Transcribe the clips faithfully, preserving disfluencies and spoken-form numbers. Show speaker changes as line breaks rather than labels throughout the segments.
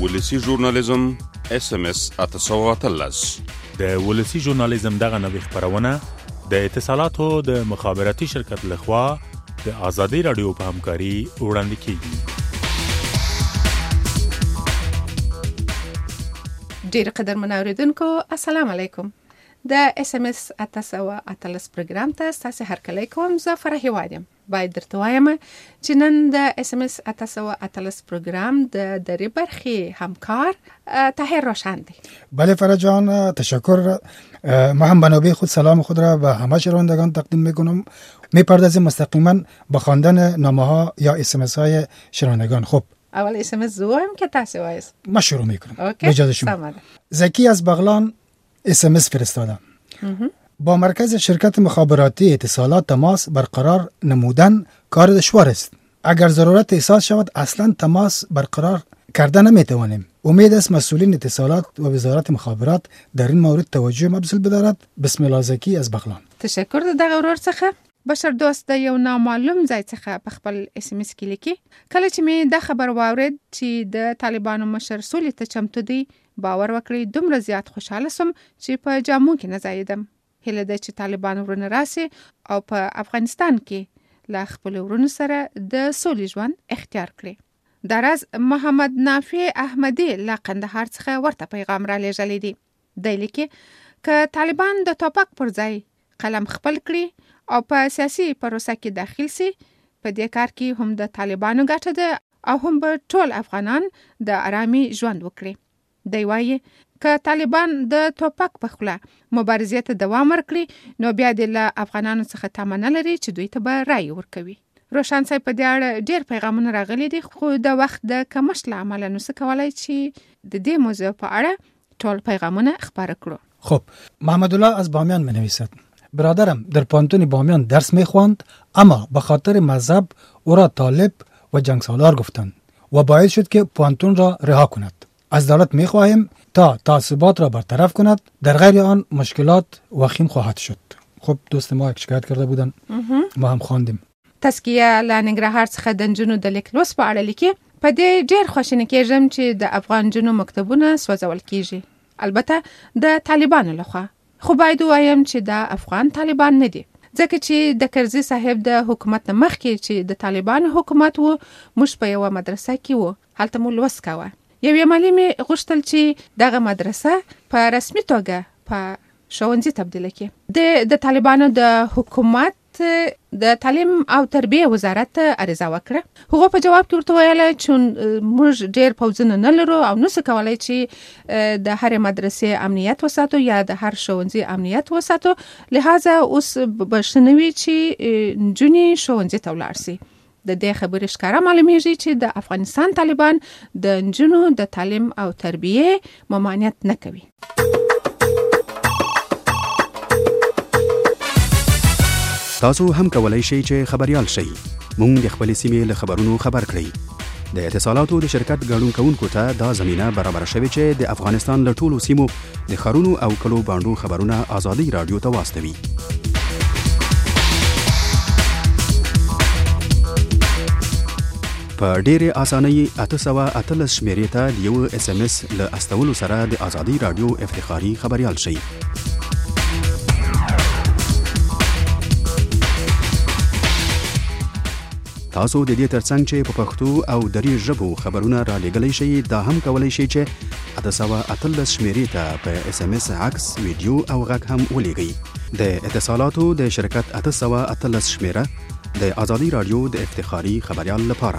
ولسی ژورنالیزم اس ام اس اتسو اتلس
د ولسی ژورنالیزم دغه نوې خبرونه د اتصالاتو د مخابراتي شرکت لخوا د آزادی رادیو په همکاري وړاندې کیږي.
ډیر قدرمن اوریدونکو السلام علیکم. د اس ام اس اتسو اتلس پروګرام ته تاسو هرکلی کوم. زه فرحي وایم. باید درته وایم چې نن د اس ام اس اتسو اتلس پروګرام د درې برخې همکار طاهر روشن دی.
بله فرح جان، تشکر. ما هم بنابه خود سلام خود را به همه شنوندگان تقدیم میکنم. میپردازیم مستقیما به خواندن نامه ها یا اس ام اس های شنوندگان. خب
اول اس ام اس زوام که تاسو وایس.
ما شروع میکنم. اجازه شما. زکی از بغلان اس ام اس فرستادم. با مرکز شرکت مخابراتی اتصالات تماس برقرار نمودن کار دشوار است. اگر ضرورت احساس شود اصلا تماس برقرار کرده نمیتوانیم. امید است مسئولین اتصالات و وزارت مخابرات در این مورد توجه مبذول بدارد. بسم الله زکی از بغلان.
تشکر د دغه ورور څخه. بشر دوست د یو نامعلوم ځای څخه په خپل اس ام اس کې لیکي، کله چې مې د خبر واورید چې د طالبانو مشر سولې ته چمتو دی، باور وکړئ دومره زیات خوشاله سوم چې په جامو کې نه ځایېدم. هیله ده چې طالبان ورونه راسي او په افغانستان کې له خپل ورونو سره د سولې ژوند اختیار کړي. دا راز محمد نافع احمدی له قندهار څخه ورته پیغام را لېږلی دی. دی لیکي که طالبان د ټوپک پر ځای قلم خپل کړي او په سیاسي پروسه کې داخل سي، په دې کار کې هم د طالبانو ګټه ده او هم به ټول افغانان د آرامي ژوند وکړي. دی وایي که طالبان د ټوپک په خوله مبارزې ته دوام ورکړي نو بیا د له افغانانو څخه تمه نه لري چې دوی ته به رایې ورکوي. روشن صاحب په دې اړه ډېر پیغامونه راغلي دي، خو د وخت د کمښت له امله نو څه کولی چې د دې موضوع په اړه ټول پیغامونه خپاره کړو.
خب محمد الله از بامیان می نویسد: برادرم در پانتون بامیان درس می خواند، اما به خاطر مذهب او را طالب و جنگسالار گفتند و باعث شد که پانتون را رها کند. از دولت می خواهیم تا تعصبات را برطرف کند، در غیر آن مشکلات وخیم خواهد شد. خب دوست ما یک شکایت کرده بودن، ما هم خواندیم.
تسکیه له ننګرهار څخه د نجونو د لیک لوست په اړه لیکي: په دې ډېر خوشحاله کېږم چې د افغان نجونو مکتبونه سوځول کیږي، البته د طالبانو لخوا. خو باید وایم چې د افغان طالبان نه دي، ځکه چې د کرزي صاحب د حکومت نه مخکې چې د طالبانو حکومت وو، موږ په یوه مدرسه کې وو، هلته مو لوست کاوه. یوې مالي مې غوښتل چې دغه مدرسه په رسمي توګه په ښوونځي تبدیله کړي. د طالبانو د حکومت د تعلیم او تربیه وزارت ته عریضه وکړه. هغه په جواب کې ورته ویل چې موږ ډېر پوځونه نه لرو او نو څه کولی چې د هرې مدرسې امنیت وساتو یا د هر ښوونځي امنیت وساتو، لهذا اوس به ښه نه وي چې نجونې ښوونځي ته ولاړ سي. د دې خبرې ښکاره معلومیږي چې د افغانستان طالبان د نجونو د تعلیم او تربیه ممانعت نه کوي.
تاسو هم کولای شئ چې خبريال شئ. مونږ د خپل سیمې له خبرونو خبر کړئ. د اتصالاتو د شرکت ګډون کوونکو ته دا زمينه برابر شوه چې د افغانستان له ټولو سیمو د خارونو او کلو باندو خبرونه آزادي رادیو ته واستوي. په ډېرې اسانۍ اته سوه اتلس شمیرې ته د یو اس ام اس له استولو سره د آزادي رادیو افتخاري خبريال شئ. تاسو د دې ترڅنګ چې په پښتو او دري ژبو خبرونه را لېږلی شئ، دا هم کولی شئ چې اته سوه اتلس شمیرې ته په اس ام اس عکس، ویډیو او غږ هم ولیږئ. د اتصالاتو د شرکت اته سوه اتلس شمیره د آزادی رادیو د افتخاري خبريال لپاره.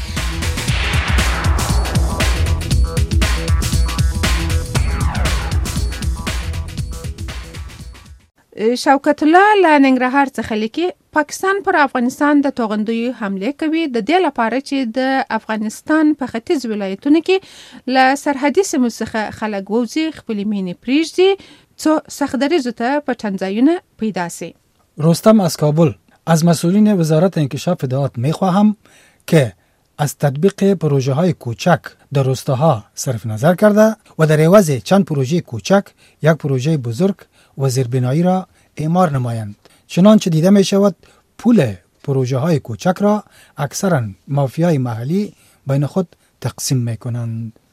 شوکت الله له ننګرهار څخه لیکي: پاکستان پر افغانستان د توغندیو حمله کوي، د دې لپاره چې د افغانستان په ختیځ ولایتونو کې له سرحدي سیمو څخه خلک ووځي، خپلې مینې پرېږدي، څو سختدریځو ته پټنځایونه پیدا سي.
رستم از کابل: از مسئولین وزارت انکشاف اطلاعات می خواهم که از تطبیق پروژه های کوچک در روستاها صرف نظر کرده و در عوض چند پروژه کوچک یک پروژه بزرگ و زیربنایی را اعمار نمایند. چنانچه دیده می شود پول پروژه های کوچک را اکثرا مافیای محلی بین خود تقسیم می کنند.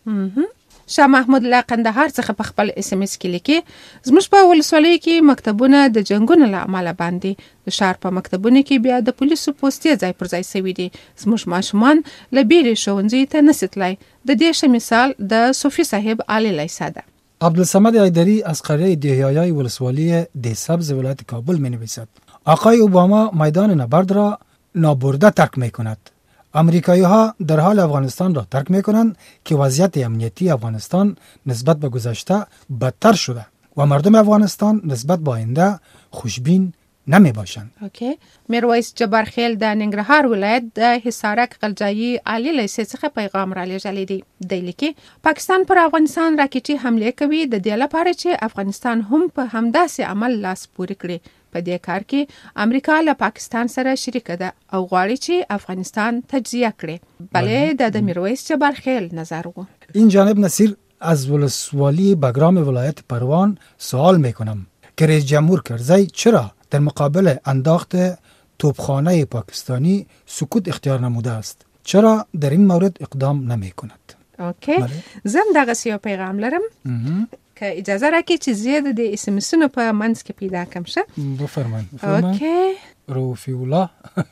شاه محمود له قندهار څخه په خپل اس ام اس کې لیکي زموږ په ولسوالۍ کې مکتبونه د جنگونو له امله باندې د شهر په مکتبونو کې بیا د پولیسو پوستې ځای پر ځای شوي دي. زموږ ماشومان له بیرې ښوونځي ته نشي تللی. د دې ښه مثال د صوفي صاحب علی لیسا ده.
عبدالصمد حیدری از قریه دهیایای ولسوالی دهسبز ولایت کابل می نویسد آقای اوباما میدان نبرد را نابرده ترک می کند. امریکایی ها در حال افغانستان را ترک می کنند که وضعیت امنیتی افغانستان نسبت به گذشته بدتر شده و مردم افغانستان نسبت به آینده خوشبین نمی باشند.
اوکی. میرویس جبارخیل د ننګرهار ولایت د حصارک غلجایی علی لیسې څخه پیغام را لېږلی دی. دی لیکي پاکستان پر افغانستان راکټي حمله کوي د دې لپاره چې افغانستان هم په همداسې عمل لاس پورې کړي. په دې کار کې امریکا له پاکستان سره شریک ده او غواړي چې افغانستان تجزیه کړي. بله د د میرویس جبارخیل نظر و.
این جانب نصیر از ولسوالی بگرام ولایت پروان سوال میکنم که رئیس جمهور کرزی چرا در مقابل انداخت توپخانه پاکستانی سکوت اختیار نموده است؟ چرا در این مورد اقدام نمی کند؟
اوکی. زم دغه سیو پیغام لرم که اجازه راکړئ چې زه د اس ام اسونو په منځ کې پیدا کړم. ښه
بفرمایئ.
اوکی.
رفیع الله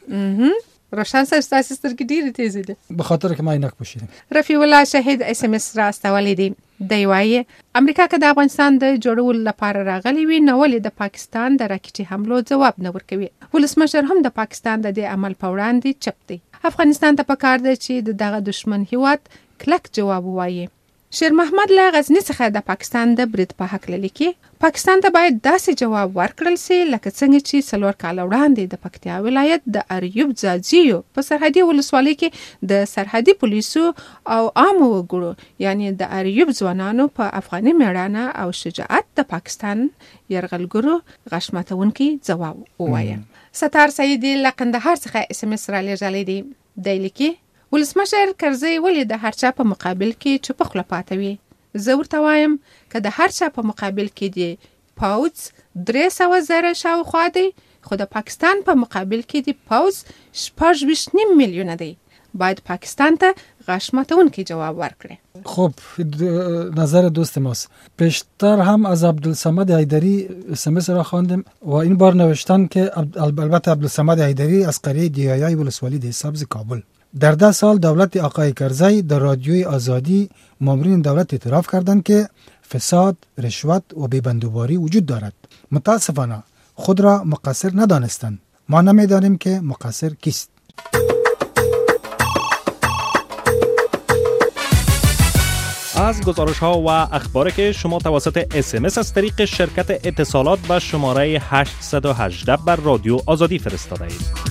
روشن صاحب ستاسو سترګې ډېرې تیزې دي.
به خاطر که ما عینک پوشیدم.
رفیع الله شهید اس ام اس را استولی دی. دی وایي امریکا که د افغانستان د جوړولو لپاره راغلی وي نو ولې د پاکستان د راکټي حملو ځواب نه ورکوي؟ ولسمشر هم د پاکستان د دې عمل په وړاندې چپ دی. افغانستان ته پکار دی چې د دغه دشمن هیواد کلک جواب ووایي. شیر محمد له غزنی څخه د پاکستان د برید په حق لیکي پاکستان ته باید داسې جواب ورکړل سي لکه څنګه چې څلور کاله وړاندې د پکتیا ولایت د اریوب ځاځیو په سرحدي ولسوالۍ کې د سرحدي پولیسو او عامو وګړو یعنی د اریوب ځوانانو په افغاني میړانه او شجاعت د پاکستان یرغلګرو غشمتونکي ځواب ووایه. ستار سیدی له قندهار څخه اس ام اس را لېږلی دی. دی لیکي ولسمشر کرزی ولې د هر چا په مقابل کې چوپ خوله پاتې وي؟ زه ورته وایم که د هر چا په مقابل کې دی پوځ درې سوه زره شاوخوا دی خو د پاکستان په مقابل کې دی پوځ شپږ ویشت نیم میلیونه دی. باید پاکستان ته غشمتونکی جواب ورکړي.
خب نظر دوست ماست. پیشتر هم از عبدالصمد حیدری اس ام اس را خواندم و این بار نوشتن که البته عبدالصمد حیدری از قریه دیایای ولسوالی دهسبز کابل در ده سال دولت آقای کرزی در رادیوی آزادی مامورین دولت اعتراف کردند که فساد، رشوت و بیبندوباری وجود دارد. متاسفانه خود را مقصر ندانستند. ما نمیدانیم که مقصر کیست.
از گزارش ها و اخباری که شما توسط اس ام اس از طریق شرکت اتصالات به شماره هشت یک هشت بر رادیو آزادی فرستاده اید.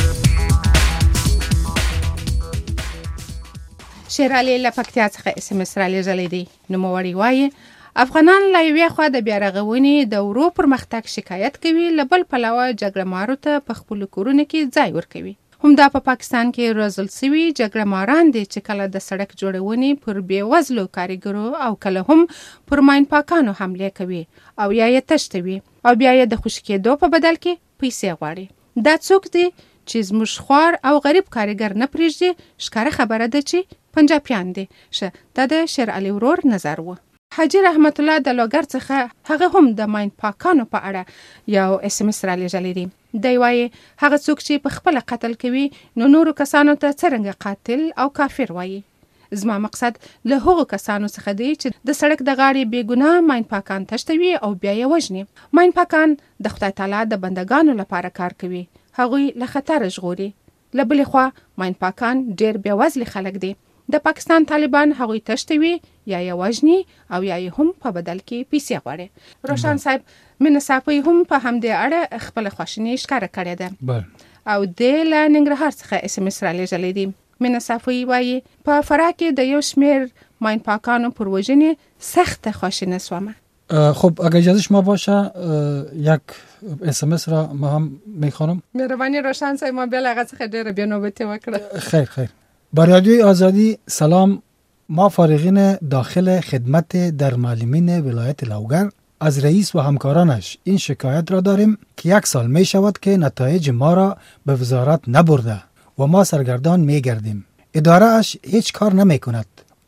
شیر علی له پکتیا څخه اس ام اس را لېږلی دی. نوموړی وایي افغانان له یوې خوا د بیارغونې د ورو پرمختګ شکایت کوي له بل پلوه جګړه مارو ته په خپلو کورونو کې ځای ورکوي. همدا په پاکستان کې روزل سوي جګړه ماران دي چې کله د سړک جوړونې پر بېوزلو کارګرو او کله هم پر ماین پاکانو حمله کوي او یا یې تشتوي او بیا یې د خوشي کېدو په بدل کې پیسې غواړي. دا څوک دی چې زموږ خوار او غریب کارګر نه پرېږدي؟ ښکاره خبره ده چې پنجابیان دي. ښه دا د شیر علي ورور نظر و. حاجی رحمت الله د لوګر څخه هغه هم د ماین پاکانو په اړه یو اس ام اس را لېږلی دی. دی وایي هغه څوک چې په خپله قتل کوي نو نورو کسانو ته څرنګه قاتل او کافر وایي؟ زما مقصد له هغو کسانو څخه دی چې د سړک د غاړې بې ګناه ماین پاکان تشتوي او بیا یې وژني. ماین پاکان د خدای تعالی د بندګانو لپاره کار کوي. هغوی له خطره ژغوري. له بلې خوا ماین پاکان ډېر بېوزلي خلک دي. د پاکستان طالبان هغوی تشتوي یا یې وژني او یا یې هم په بدل کې پیسې غواړي. روشن صاحب مینه صافی هم په همدې اړه خپله خواشیني ښکاره کړې ده او دی له ننګرهار څخه اس ام اس را لېږلی دی. مینه صافی وایي په فراه کې د یو شمېر ماین پاکانو پر وژنې سخته خواشینه سومه.
خب اگر اجازه شما باشه یک اس ام اس را ما هم میخوانم.
مهربانی روشن صاحب ما بیا له هغه څخه ډېره بېنوبتي وکړه.
خیر خیر. با رادیوی آزادی سلام. ما فارغین داخل خدمت در معلمین ولایت لوگر از رئیس و همکارانش این شکایت را داریم که یک سال می شود که نتایج ما را به وزارت نبرده و ما سرگردان می گردیم. اداره اش هیچ کار نمی کند.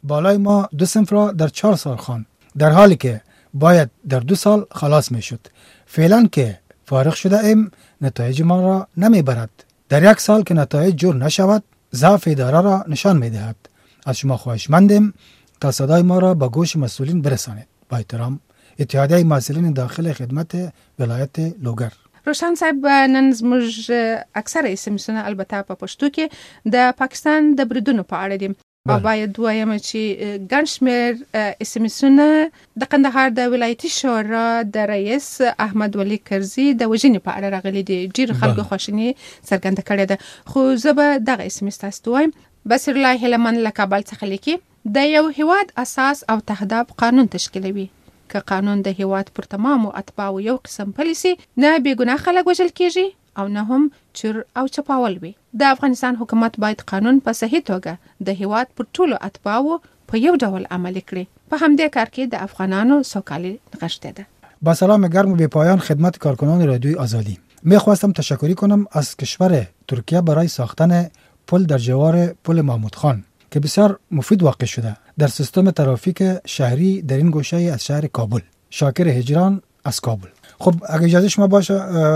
بالای ما دو صنف را در چهار سال خواند، در حالی که باید در دو سال خلاص می شد. فعلا که فارغ شده ایم نتایج ما را نمی برد. در یک سال که نتایج جور نشود ضعف اداره را نشان می دهد. از شما خواهشمندیم تا صدای ما را با گوش مسئولین برسانید. با احترام، اتحادیه مسئولین داخل خدمت ولایت لوګر.
روشن صاحب، نن زموږ اکثره اسمسونه البته په پښتو کې د پاکستان د بریدونو په اړه دي. او باید وایم چې ګڼ شمېر اسمسونه د قندهار د ولایتي شورا د رئیس احمد ولي کرزي د وژنې په اړه راغلي دي. ډېرو خلکو خواشیني څرګنده کړې ده. خو زه به دغه اسمس تاسو ته وایم. بصیر الله هیلمن له کابل څخه لیکي، د یو هیواد اساس او تهداب قانون تشکیلوي. که قانون د هیواد پر تمامو اتباعو یو قسم پلیسي، نه بېګناه خلک وژل کیږي او نه هم چور او چپاول وي. د افغانستان حکومت باید قانون په صحیح توګه د هیواد پر ټولو اتباعو په یو ډول عملي کړي. په همدې کار کې د افغانانو سوکالي نغښتې ده.
با سلام گرم و بی پایان خدمت کارکنان رادیوی آزادی. می خواستم تشکری کنم از کشور ترکیه برای ساختن پل در جوار پل محمود خان که بسیار مفید واقع شده در سیستم ترافیک شهری در این گوشه از شهر کابل. شاکر هجران از کابل. خب اگه اجازه شما باشه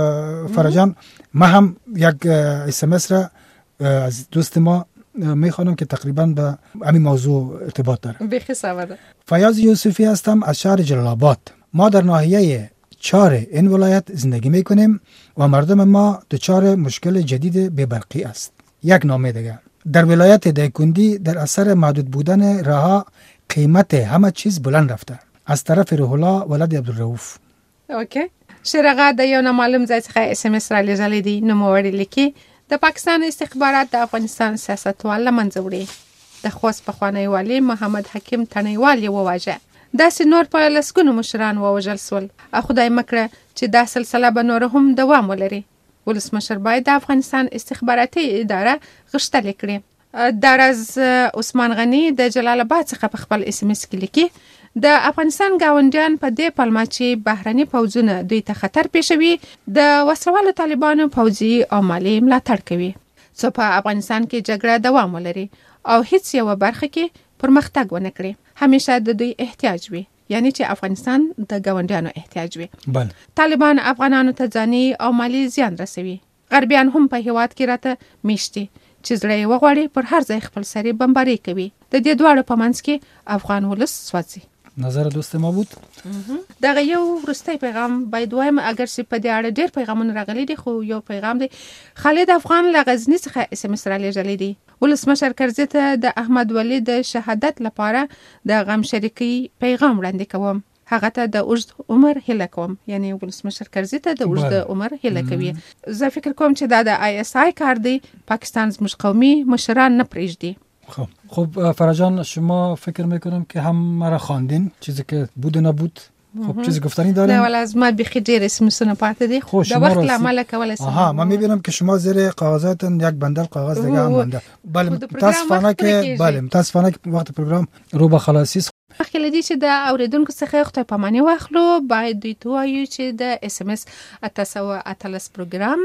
فرجان، ما هم یک اس ام اس را از دوست ما میخوانم که تقریبا به همین موضوع ارتباط داره.
بخیر سواده.
فیاض یوسفی هستم از شهر جلال آباد. ما در ناحیه چار این ولایت زندگی میکنیم و مردم ما دچار مشکل جدید بی‌برقی است. یک نامه دیگه. در ولایت دایکندی در اثر محدود بودن راه قیمت همه چیز بلند رفته. از طرف روح الله ولد عبدالرؤوف.
اوکی. شرغه د یو نامعلوم ځای څخه اس ام اس را لېږلی دی. نوموړی لیکي، د پاکستان استخبارات د افغانستان سیاستوال له منځه وړي. د خوست پخوانی والي محمد حکیم تڼیوال یې وواژه. داسې نور په لسګونو مشران ووژل سول. او خدای مکړه چې دا سلسله به نور هم دوام ولري. ولسمشر باید د افغانستان استخباراتي اداره غښتلې کړي. دا راز عثمان غني د جلال آباد څخه په خپل اس ام اس کې لیکي، د افغانستان ګاونډیان په دې پلمه چې بهرني پوځونه دوی ته خطر پېښوي د وسلوالو طالبانو پوځي او مالي ملاتړ کوي څو په افغانستان کې جګړه دوام ولري او هیڅ یوه برخه کې پرمختګ ونه کړي. همیشه د دوی احتیاج وي، یعنی چې افغانستان د ګاونډیانو احتیاج وي.
بله.
طالبان افغانانو ته ځاني او مالي زیان رسوي. غربیان هم په هیواد کې راته میشتي چې زړه یې وغواړي پر هر ځای خپل سرې بمباري کوي. د دې دواړو په منځ کې افغان ولس سوځي.
نظر دوست ما بود.
دغه یو وروستی پیغام باید وایم، اگر چې په دې اړه ډېر پیغامونه راغلي دي، خو یو پیغام دی. خالد افغان له غزني څخه اس ام اس را لېږلی دی. ولسمشر کرزي ته د احمد ولي د شهادت لپاره د غم شریکۍ پیغام وړاندې کوم. هغه ته د اوږد عمر هیله کوم. یعنی ولسمشر کرزي ته د اوږد عمر هیله کوي. زه فکر کوم چې دا د آی اس آی کار دی. پاکستان زموږ قومي مشران نه پرېږدي.
خب خب فرجان، شما فکر میکنم که هم مرا خواندین، چیزی که بود و نبود. خب چیزی گفتنی دارین؟
نه ولی از ما بخی ډیر اسمسونه پاتې دي. خو د وخت لامل کولای سم.
آها، من میبینم که شما زیر کاغذاتن یک بندل کاغذ دیگه هم مونده. بله متاسفانه که بله متاسفانه که وقت پروگرام رو به خلاصی است.
مخکې لدی چې د اوریدونکو څخه خدای پاماني واخلو، باید دوی ته وایو چې د اس ام اس اته سوه اتلس پروګرام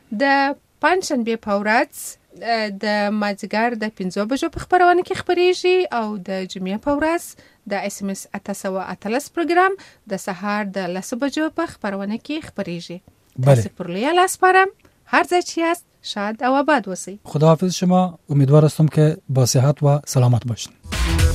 د پنجشنبې په ورځ د مازدیګر د پنځو بجو په خپرونه کې خپریږي او د جمعې په ورځ د اس ام اس اته سوه اتلس پروګرام د سهار د لسو بجو په خپرونه کې خپریږي. تاسو پر لوی لاس سپارم. هر ځای چې یاست شاد او آباد اوسئ.
خداحافظ شما. امیدوار هستم که با صحت و سلامت باشین.